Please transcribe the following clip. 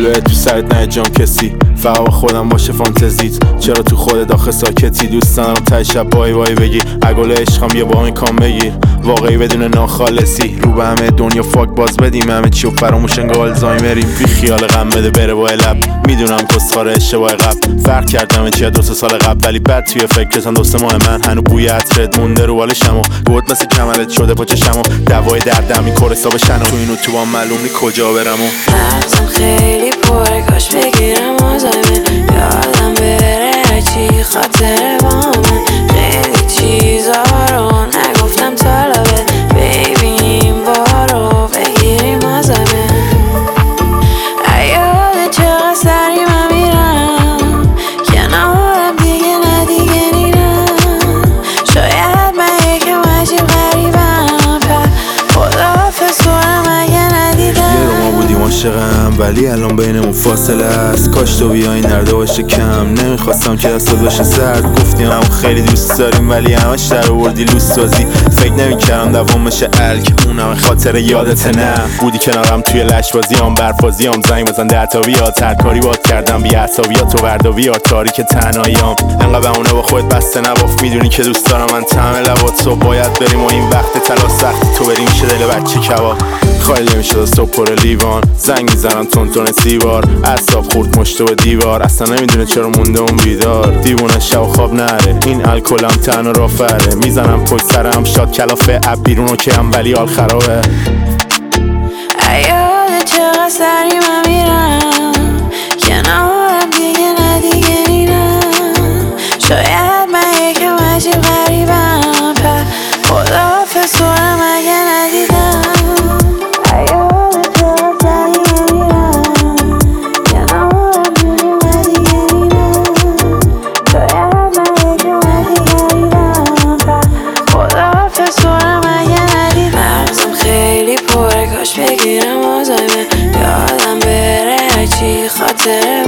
هلوه تو سرت نه جام کسی، فقط با خودم باشه فانتزیت. چرا تو خودت آخه ساکتی؟ دوست دارم ته شب وای وای بگی اگل عشقم یه با این کام بگیر، واقعی بدون ناخالصی. رو به همه دنیا فاک باز بدیم، همه چیو فراموش انگار آلزایمریم. بی خیال غم بده بره با لب، میدونم کسخاره اشتباه قبل. فرق کردم چیه 2 سال قبل، ولی بعد توی فکرتم 2 ماه من هنو بوی عطرت مونده رو بالشم و گرد مثل کمرت شده پاچشم و دوای دردم این کورسا بشن و تو اینو تو هم معلوم نی کجا برم و مغزم خیلی پره، کاش بگیرم آزایمه، یادم بره چی خاطر بامه. خیلی چیزا رو نگفتم تا لبت، ببینیم بارو بگیریم آزایمه. ایاده چقدر سری من میرم کنارم، دیگه نه دیگه نیرم. شاید من یکم عجیب غریبم، پر خداحافظ کنم اگه ندیدم. یه رو ما بودیم عاشقم ولی الان بینمون فاصله است. کاش تو بیای نرده باشه کم، نمیخواستم که دستات باشه سرد. گفتیم هم خیلی دوست داریم ولی همش در آوردی لوس سازی. فکر نمیکردم دوام بشه الک، اونم خاطر یادت نه. بودی کنارم توی لشبازیام برفازیام، زنگ بزن 10 تا بیا ترکاری باد کردم بی عصبیات تو وردا بیار تاریک تنهاییام. انقدر بهونه با خودت بسته نباف، میدونی که دوست دارم من طعم لبات. صبح باید بریم و این وقت تلاش سخت تو بریم شه دل بچه کباب. خالی نمیشد از صبح پر لیوان، زنگ میزنم تون سیوار. اعصاب خورد مشت به دیوار، اصلا نمیدونه چرا مونده اون بیدار. دیوونه شب و خواب نره، این الکلم تن و رافره. میزنم پشت سرم شاد کلافه اب بیرونو که هم ولی حال خرابه. ایاده چقدر سری من میرم کنارم، دیگه نه دیگه نیرم. شاید من یکم عجیب غریبم، پر خداحافظ کنم اگه ندیدم. ایاده چقدر سری من میرم کنارم، دیگه نه دیگه نیرم. شاید من یکم عجیب غریبم، پر خداحافظ کنم اگه ندیدم. مغزم خیلی پره، کاش بگیرم آزایمه، یادم بره چی خاطر